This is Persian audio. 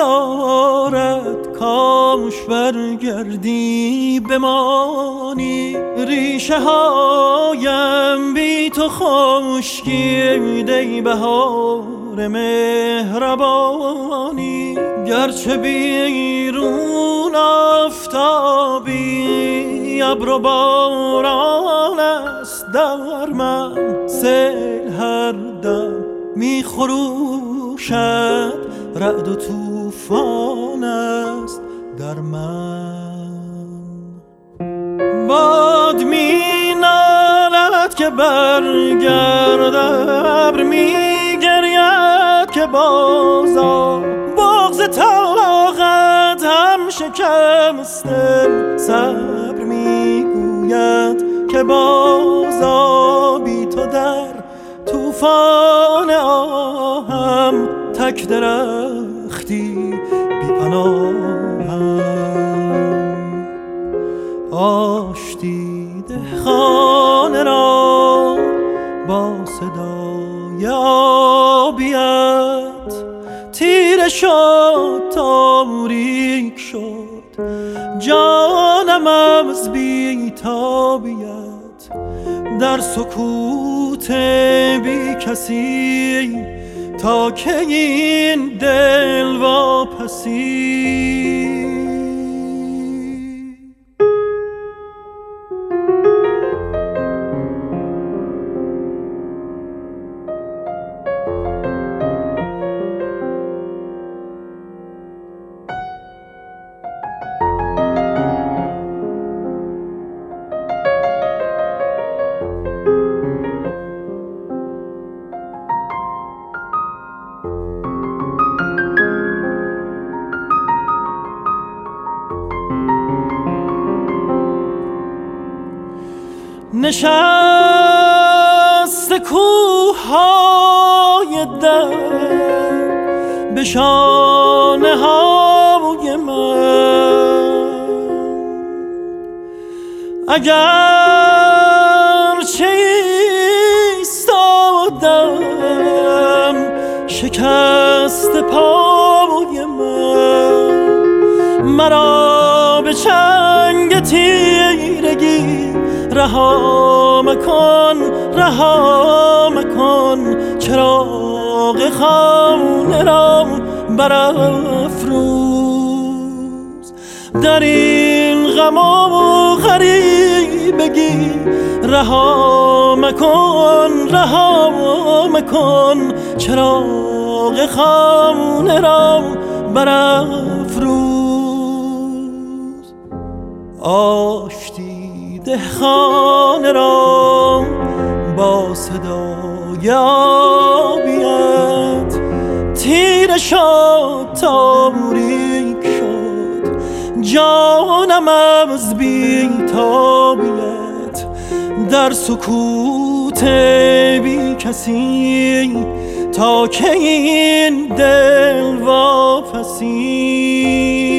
دارد کاش برگردی بمانی. ریشه هایم بی تو خشکیده بهار مهربانی. گرچه بیرون آفتابی ابر و باران است در من، سیل هر دم می خروشد، رعد و طوفان است در من. باد می نالد که برگرد، ابر می گرید که بازآ. بغض طاقت هم شکستم، صبر می گوید که بازآ. بی تو در طوفان آهم، تک درختی بی پناهم. آشتی دهخانه را با صدای آبیت، تیره شد تاریک شد جانم از بی تابیت. در سکوت بی کسی تا که این دل واپسی. نشست کوههای درد به شانه های من، اگر چه ایستادم شکست پای من، مرا به چنگ تیرگی رها مکن، رها مکن. چراغ خانه را برافروز، در این غم و غریبگی رها مکن، رها مکن. چراغ خانه را برافروز. آشتی دهخانه را با صدای آبیت، تیره شد تاریک شد جانم از بی تابیت. در سکوت بی کسی تا که این دل واپسی.